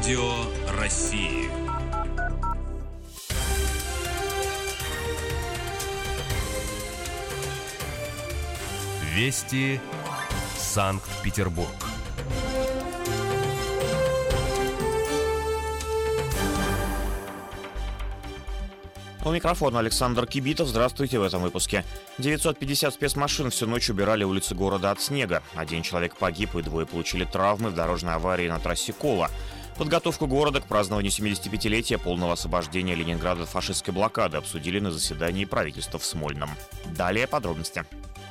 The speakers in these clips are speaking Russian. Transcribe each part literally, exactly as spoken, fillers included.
Радио России. Вести Санкт-Петербург. У микрофона Александр Кибитов. Здравствуйте в этом выпуске. девятьсот пятьдесят спецмашин всю ночь убирали улицы города от снега. Один человек погиб и двое получили травмы в дорожной аварии на трассе Кола. Подготовку города к празднованию семидесятипятилетия полного освобождения Ленинграда от фашистской блокады обсудили на заседании правительства в Смольном. Далее подробности.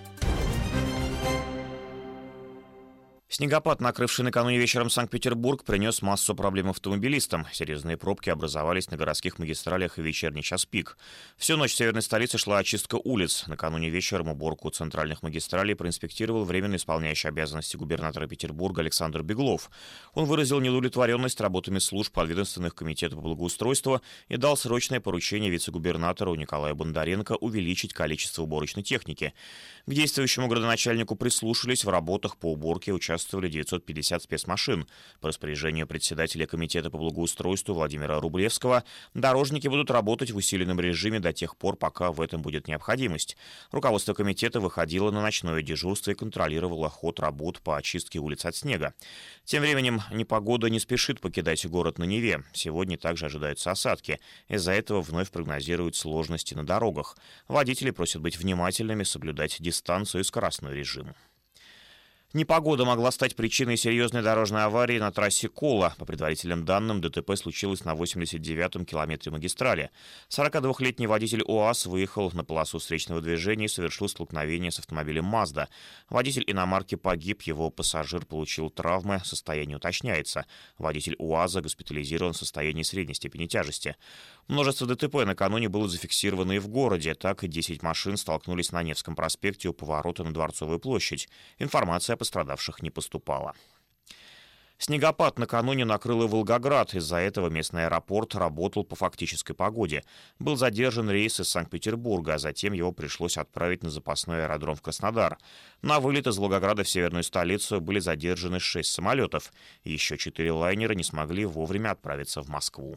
Снегопад, накрывший накануне вечером Санкт-Петербург, принес массу проблем автомобилистам. Серьезные пробки образовались на городских магистралях и вечерний час пик. Всю ночь в северной столице шла очистка улиц. Накануне вечером уборку центральных магистралей проинспектировал временно исполняющий обязанности губернатора Петербурга Александр Беглов. Он выразил неудовлетворенность работами служб подведомственных комитету по благоустройству и дал срочное поручение вице-губернатору Николаю Бондаренко увеличить количество уборочной техники. К действующему градоначальнику прислушались. В работах по уборке участвовали девятьсот пятьдесят спецмашин. По распоряжению председателя комитета по благоустройству Владимира Рублевского дорожники будут работать в усиленном режиме до тех пор, пока в этом будет необходимость. Руководство комитета выходило на ночное дежурство и контролировало ход работ по очистке улиц от снега. Тем временем непогода не спешит покидать город на Неве. Сегодня также ожидаются осадки. Из-за этого вновь прогнозируют сложности на дорогах. Водители просят быть внимательными, соблюдать дистанцию и скоростной режим. Непогода могла стать причиной серьезной дорожной аварии на трассе Кола. По предварительным данным, ДТП случилось на восемьдесят девятом километре магистрали. сорокадвухлетний водитель УАЗ выехал на полосу встречного движения и совершил столкновение с автомобилем Мазда. Водитель иномарки погиб, его пассажир получил травмы, состояние уточняется. Водитель УАЗа госпитализирован в состоянии средней степени тяжести. Множество ДТП накануне было зафиксировано и в городе. Так, десять машин столкнулись на Невском проспекте у поворота на Дворцовую площадь. Информация о пострадавших не поступала. Снегопад накануне накрыл и Волгоград. Из-за этого местный аэропорт работал по фактической погоде. Был задержан рейс из Санкт-Петербурга, а затем его пришлось отправить на запасной аэродром в Краснодар. На вылет из Волгограда в северную столицу были задержаны шесть самолетов. Еще четыре лайнера не смогли вовремя отправиться в Москву.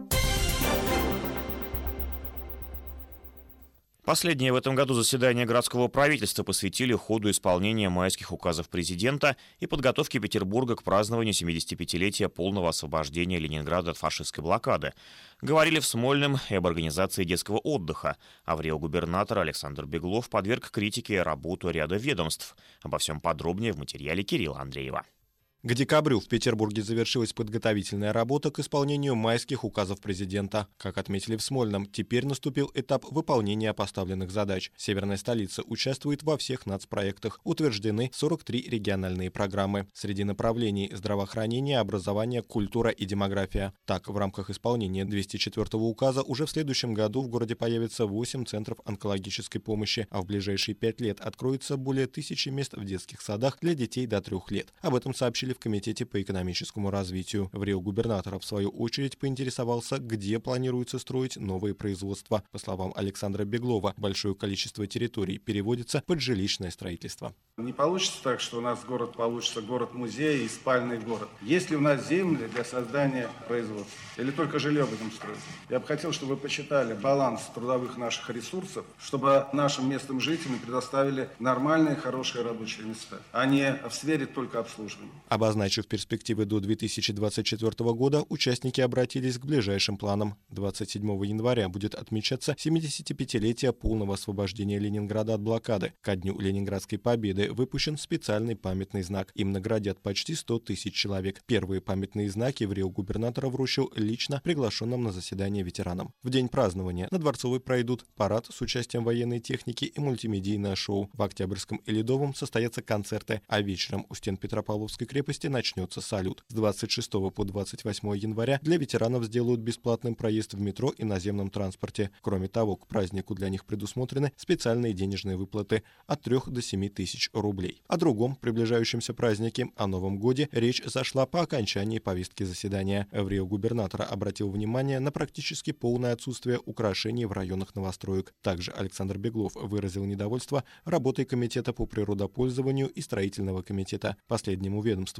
Последнее в этом году заседание городского правительства посвятили ходу исполнения майских указов президента и подготовке Петербурга к празднованию семидесятипятилетия полного освобождения Ленинграда от фашистской блокады. Говорили в Смольном и об организации детского отдыха. А в Рио губернатор Александр Беглов подверг критике работу ряда ведомств. Обо всем подробнее в материале Кирилла Андреева. К декабрю в Петербурге завершилась подготовительная работа к исполнению майских указов президента. Как отметили в Смольном, теперь наступил этап выполнения поставленных задач. Северная столица участвует во всех нацпроектах. Утверждены сорок три региональные программы. Среди направлений здравоохранение, образование, культура и демография. Так, в рамках исполнения двести четвёртого указа уже в следующем году в городе появится восемь центров онкологической помощи, а в ближайшие пять лет откроется более тысячи мест в детских садах для детей до трех лет. Об этом сообщили в Комитете по экономическому развитию. В Рио губернатор, в свою очередь, поинтересовался, где планируется строить новые производства. По словам Александра Беглова, большое количество территорий переводится под жилищное строительство. Не получится так, что у нас город получится город-музей и спальный город. Есть ли у нас земли для создания производства? Или только жилье будем строить? Я бы хотел, чтобы вы почитали баланс трудовых наших ресурсов, чтобы нашим местным жителям предоставили нормальные, хорошие рабочие места, а не в сфере только обслуживания. Обозначив перспективы до две тысячи двадцать четвёртого года, участники обратились к ближайшим планам. двадцать седьмого января будет отмечаться семидесятипятилетие полного освобождения Ленинграда от блокады. Ко дню Ленинградской победы выпущен специальный памятный знак. Им наградят почти сто тысяч человек. Первые памятные знаки в Рио губернатора вручил лично приглашенным на заседание ветеранам. В день празднования на Дворцовой пройдут парад с участием военной техники и мультимедийное шоу. В Октябрьском и Ледовом состоятся концерты, а вечером у стен Петропавловской крепости начнется салют. С двадцать шестого по двадцать восьмое января для ветеранов сделают бесплатным проезд в метро и наземном транспорте. Кроме того, к празднику для них предусмотрены специальные денежные выплаты от трёх до семи тысяч рублей. О другом приближающемся празднике, о Новом годе, речь зашла по окончании повестки заседания. В Рио губернатор обратил внимание на практически полное отсутствие украшений в районах новостроек. Также Александр Беглов выразил недовольство работой Комитета по природопользованию и Строительного комитета. Последнему ведомству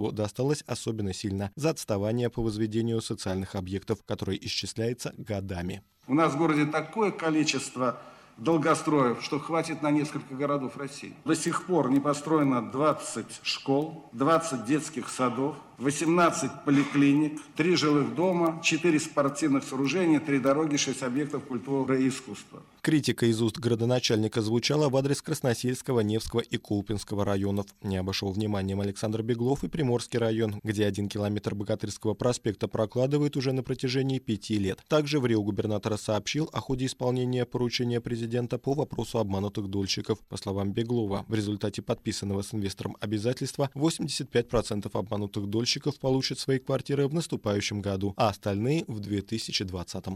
ведомству досталось особенно сильно за отставание по возведению социальных объектов, которое исчисляется годами. У нас в городе такое количество долгостроев, что хватит на несколько городов России. До сих пор не построено двадцать школ, двадцать детских садов, восемнадцать поликлиник, три жилых дома, четыре спортивных сооружения, три дороги, шесть объектов культуры и искусства. Критика из уст градоначальника звучала в адрес Красносельского, Невского и Колпинского районов. Не обошел вниманием Александр Беглов и Приморский район, где один километр Богатырского проспекта прокладывают уже на протяжении пяти лет. Также в Рио губернатора сообщил о ходе исполнения поручения президента по вопросу обманутых дольщиков. По словам Беглова, в результате подписанного с инвестором обязательства восемьдесят пять процентов обманутых дольщиков получат свои квартиры в наступающем году, а остальные в две тысячи двадцатом.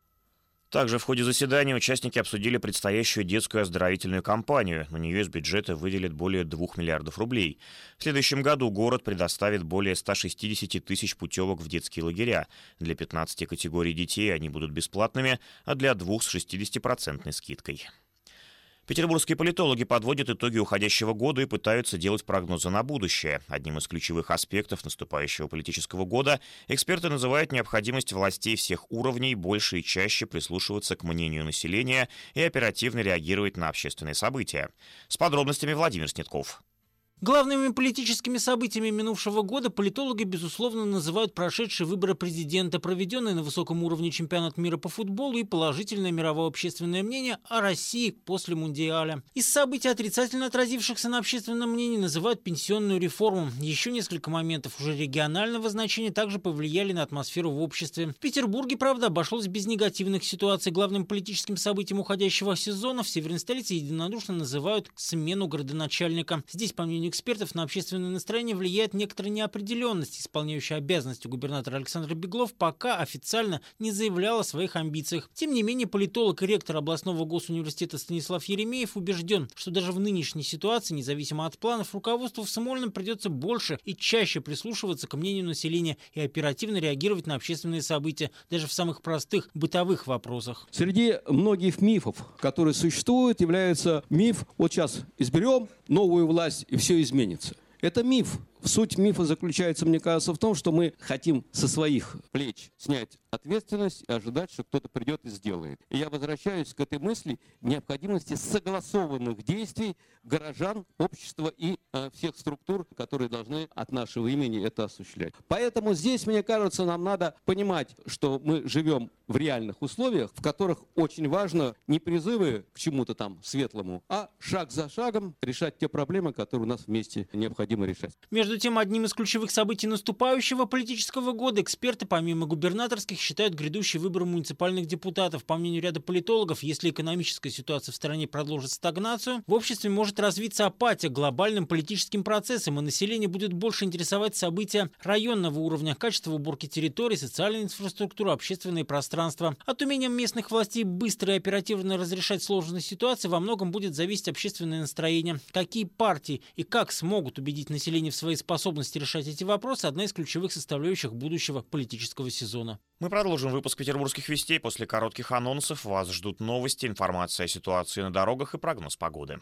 Также в ходе заседания участники обсудили предстоящую детскую оздоровительную кампанию. На нее из бюджета выделят более двух миллиардов рублей. В следующем году город предоставит более ста шестидесяти тысяч путевок в детские лагеря. Для пятнадцати категорий детей они будут бесплатными, а для двух с шестидесятипроцентной скидкой. Петербургские политологи подводят итоги уходящего года и пытаются делать прогнозы на будущее. Одним из ключевых аспектов наступающего политического года эксперты называют необходимость властей всех уровней больше и чаще прислушиваться к мнению населения и оперативно реагировать на общественные события. С подробностями Владимир Снетков. Главными политическими событиями минувшего года политологи, безусловно, называют прошедшие выборы президента, проведенный на высоком уровне чемпионат мира по футболу и положительное мировое общественное мнение о России после Мундиаля. Из событий, отрицательно отразившихся на общественном мнении, называют пенсионную реформу. Еще несколько моментов уже регионального значения также повлияли на атмосферу в обществе. В Петербурге, правда, обошлось без негативных ситуаций. Главным политическим событием уходящего сезона в северной столице единодушно называют смену градоначальника. Здесь, по мнению экспертов, на общественное настроение влияет некоторая неопределенность. Исполняющий обязанности губернатора Александр Беглов пока официально не заявлял о своих амбициях. Тем не менее, политолог и ректор областного госуниверситета Станислав Еремеев убежден, что даже в нынешней ситуации, независимо от планов, руководству в Смольном придется больше и чаще прислушиваться к мнению населения и оперативно реагировать на общественные события, даже в самых простых бытовых вопросах. Среди многих мифов, которые существуют, является миф: вот сейчас изберем новую власть и все изменится. Это миф. Суть мифа заключается, мне кажется, в том, что мы хотим со своих плеч снять ответственность и ожидать, что кто-то придет и сделает. И я возвращаюсь к этой мысли необходимости согласованных действий горожан, общества и э, всех структур, которые должны от нашего имени это осуществлять. Поэтому здесь, мне кажется, нам надо понимать, что мы живем в реальных условиях, в которых очень важно не призывы к чему-то там светлому, а шаг за шагом решать те проблемы, которые у нас вместе необходимо решать. Между тем, одним из ключевых событий наступающего политического года эксперты, помимо губернаторских, считают грядущий выбор муниципальных депутатов. По мнению ряда политологов, если экономическая ситуация в стране продолжит стагнацию, в обществе может развиться апатия к глобальным политическим процессам, и население будет больше интересовать события районного уровня, качество уборки территорий, социальная инфраструктура, общественные пространства. От умения местных властей быстро и оперативно разрешать сложные ситуации во многом будет зависеть общественное настроение. Какие партии и как смогут убедить население в своей способности решать эти вопросы – одна из ключевых составляющих будущего политического сезона. Мы продолжим выпуск «Петербургских вестей». После коротких анонсов вас ждут новости, информация о ситуации на дорогах и прогноз погоды.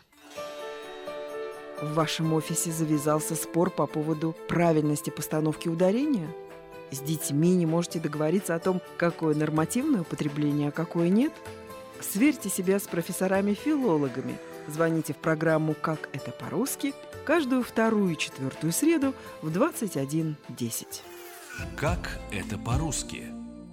В вашем офисе завязался спор по поводу правильности постановки ударения? С детьми не можете договориться о том, какое нормативное употребление, а какое нет? Сверьте себя с профессорами-филологами. Звоните в программу «Как это по-русски» каждую вторую и четвертую среду в двадцать один десять. Как это по-русски?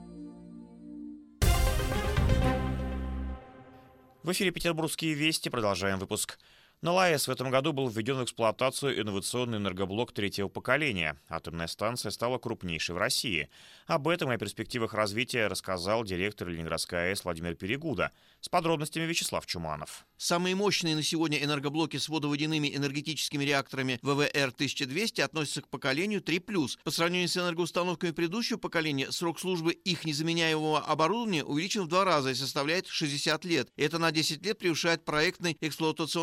В эфире «Петербургские вести». Продолжаем выпуск. На ЛАЭС в этом году был введен в эксплуатацию инновационный энергоблок третьего поколения. Атомная станция стала крупнейшей в России. Об этом и о перспективах развития рассказал директор Ленинградской АЭС Владимир Перегуда. С подробностями Вячеслав Чуманов. Самые мощные на сегодня энергоблоки с водоводяными энергетическими реакторами вэ вэ эр тысяча двести относятся к поколению три плюс. По сравнению с энергоустановками предыдущего поколения, срок службы их незаменяемого оборудования увеличен в два раза и составляет шестьдесят лет. Это на десять лет превышает проектный эксплуатационный срок самых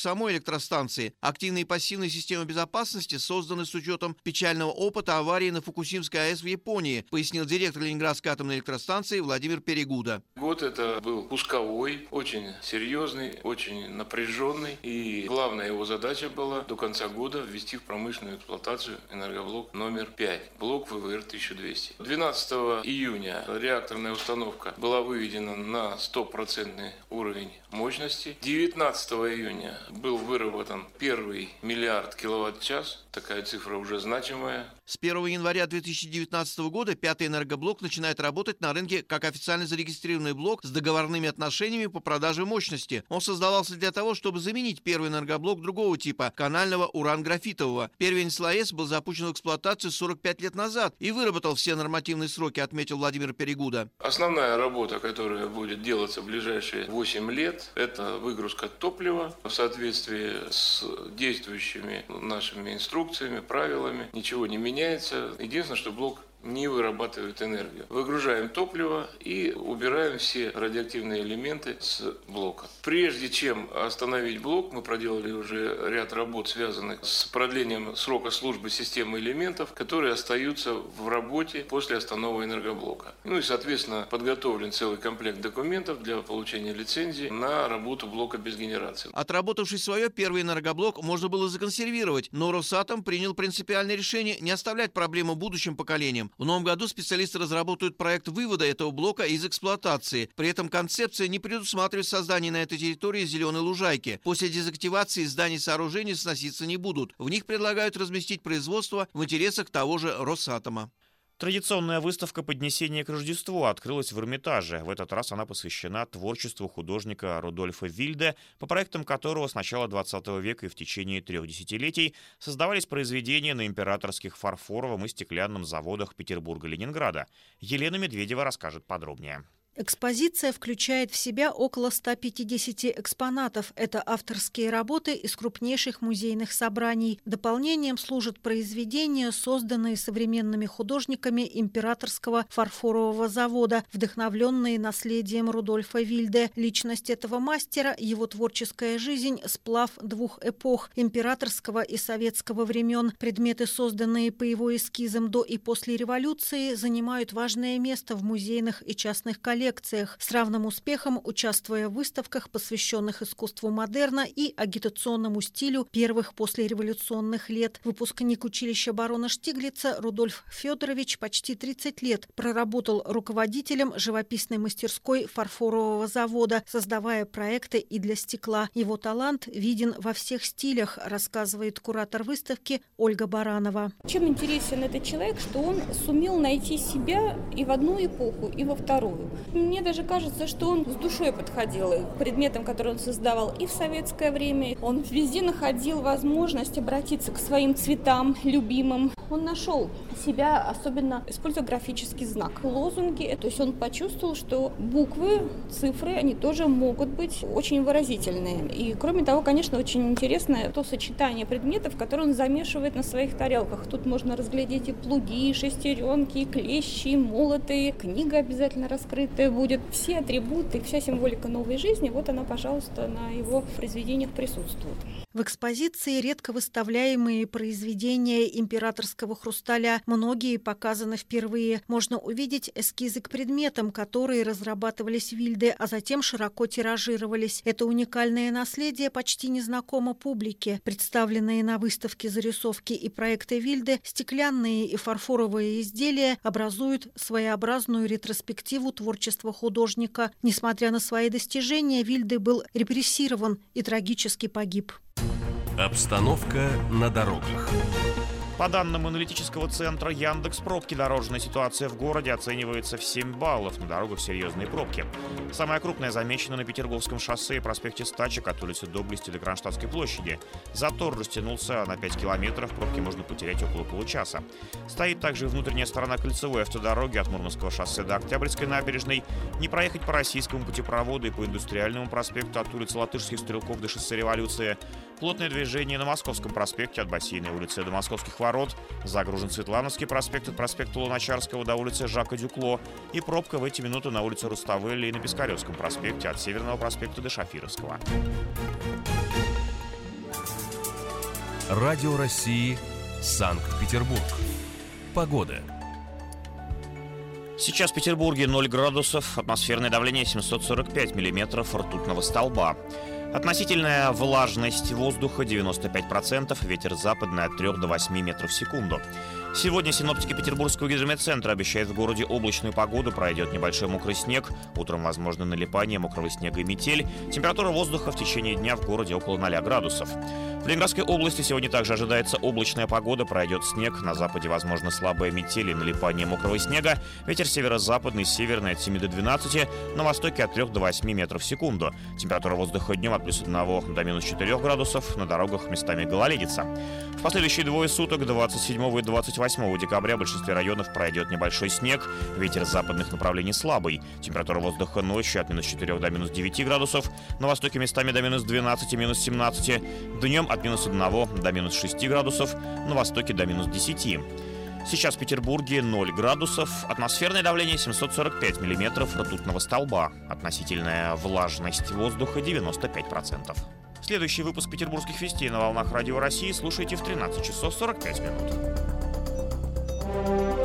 самой электростанции. Активные и пассивные системы безопасности созданы с учетом печального опыта аварии на Фукусимской АЭС в Японии, пояснил директор Ленинградской атомной электростанции Владимир Перегуда. Год это был пусковой, очень серьезный, очень напряженный. И главная его задача была до конца года ввести в промышленную эксплуатацию энергоблок номер пять, блок вэ вэ эр тысяча двести. двенадцатого июня реакторная установка была выведена на стопроцентный уровень мощности. девятнадцатого июня был выработан первый миллиард киловатт-час. Такая цифра уже значимая. С первого января две тысячи девятнадцатого года пятый энергоблок начинает работать на рынке как официально зарегистрированный блок с договорными отношениями по продаже мощности. Он создавался для того, чтобы заменить первый энергоблок другого типа – канального уран-графитового. Первый СЛАЭС был запущен в эксплуатацию сорок пять лет назад и выработал все нормативные сроки, отметил Владимир Перегуда. Основная работа, которая будет делаться в ближайшие восемь лет, это выгрузка топлива в соответствии с действующими нашими инструкциями, правилами. Ничего не меняется. Единственное, что блок не вырабатывает энергию. Выгружаем топливо и убираем все радиоактивные элементы с блока. Прежде чем остановить блок, мы проделали уже ряд работ, связанных с продлением срока службы системы элементов, которые остаются в работе после остановки энергоблока. Ну и, соответственно, подготовлен целый комплект документов для получения лицензии на работу блока без генерации. Отработавший свое, первый энергоблок можно было законсервировать, но Росатом принял принципиальное решение не оставлять проблему будущим поколениям. В новом году специалисты разработают проект вывода этого блока из эксплуатации. При этом концепция не предусматривает создание на этой территории зеленой лужайки. После дезактивации зданий и сооружений сноситься не будут. В них предлагают разместить производство в интересах того же Росатома. Традиционная выставка «Поднесение к Рождеству» открылась в Эрмитаже. В этот раз она посвящена творчеству художника Рудольфа Вильде, по проектам которого с начала двадцатого века и в течение трех десятилетий создавались произведения на императорских фарфоровом и стеклянном заводах Петербурга и Ленинграда. Елена Медведева расскажет подробнее. Экспозиция включает в себя около ста пятидесяти экспонатов. Это авторские работы из крупнейших музейных собраний. Дополнением служат произведения, созданные современными художниками императорского фарфорового завода, вдохновленные наследием Рудольфа Вильде. Личность этого мастера, его творческая жизнь – сплав двух эпох – императорского и советского времен. Предметы, созданные по его эскизам до и после революции, занимают важное место в музейных и частных коллекциях. С равным успехом участвуя в выставках, посвященных искусству модерна и агитационному стилю первых послереволюционных лет. Выпускник училища барона Штиглица Рудольф Федорович почти тридцать лет проработал руководителем живописной мастерской фарфорового завода, создавая проекты и для стекла. Его талант виден во всех стилях, рассказывает куратор выставки Ольга Баранова. Чем интересен этот человек, что он сумел найти себя и в одну эпоху, и во вторую. Мне даже кажется, что он с душой подходил к предметам, которые он создавал и в советское время. Он везде находил возможность обратиться к своим цветам любимым. Он нашел себя, особенно используя графический знак, лозунги. То есть он почувствовал, что буквы, цифры, они тоже могут быть очень выразительные. И кроме того, конечно, очень интересное то сочетание предметов, которые он замешивает на своих тарелках. Тут можно разглядеть и плуги, и шестеренки, и клещи, и молоты. Книга обязательно раскрытая будет. Все атрибуты, вся символика новой жизни, вот она, пожалуйста, на его произведениях присутствует. В экспозиции редко выставляемые произведения императорского хрусталя. Многие показаны впервые. Можно увидеть эскизы к предметам, которые разрабатывались Вильде, а затем широко тиражировались. Это уникальное наследие почти незнакомо публике. Представленные на выставке зарисовки и проекты Вильде, стеклянные и фарфоровые изделия образуют своеобразную ретроспективу творчества художника. Несмотря на свои достижения, Вильде был репрессирован и трагически погиб. Обстановка на дорогах. По данным аналитического центра Яндекс.Пробки, дорожная ситуация в городе оценивается в семь баллов. На дорогах серьезные пробки. Самая крупная замечена на Петерговском шоссе и проспекте Стачек от улицы Доблести до Кронштадтской площади. Затор растянулся на пять километров, пробки можно потерять около получаса. Стоит также внутренняя сторона кольцевой автодороги от Мурманского шоссе до Октябрьской набережной. Не проехать по российскому путепроводу и по индустриальному проспекту от улицы Латышских стрелков до шоссе Революции. Плотное движение на Московском проспекте от Бассейной улицы до Московских ворот. Загружен Светлановский проспект от проспекта Луначарского до улицы Жака Дюкло. И пробка в эти минуты на улице Руставели и на Пискаревском проспекте от Северного проспекта до Шафировского. Радио России, Санкт-Петербург. Погода. Сейчас в Петербурге ноль градусов, атмосферное давление семьсот сорок пять миллиметров ртутного столба. Относительная влажность воздуха девяносто пять процентов, ветер западный от трёх до восьми метров в секунду. Сегодня синоптики Петербургского гидрометцентра обещают в городе облачную погоду, пройдет небольшой мокрый снег, утром возможно налипание мокрого снега и метель. Температура воздуха в течение дня в городе около ноля градусов. В Ленинградской области сегодня также ожидается облачная погода, пройдет снег, на западе возможно слабая метель и налипание мокрого снега, ветер северо-западный, северный от семи до двенадцати, на востоке от трёх до восьми метров в секунду. Температура воздуха днем от плюс одного до минус четырёх градусов, на дорогах местами гололедица. В последующие двое суток, двадцать седьмого и двадцать восьмого декабря, в большинстве районов пройдет небольшой снег, ветер западных направлений слабый, температура воздуха ночью от минус четырёх до минус девяти градусов, на востоке местами до минус двенадцати, минус семнадцати, днем от минус одного до минус шести градусов, на востоке до минус десяти. Сейчас в Петербурге ноль градусов, атмосферное давление семьсот сорок пять миллиметров ртутного столба, относительная влажность воздуха девяносто пять процентов. Следующий выпуск петербургских вестей на волнах Радио России слушайте в тринадцать часов сорок пять минут.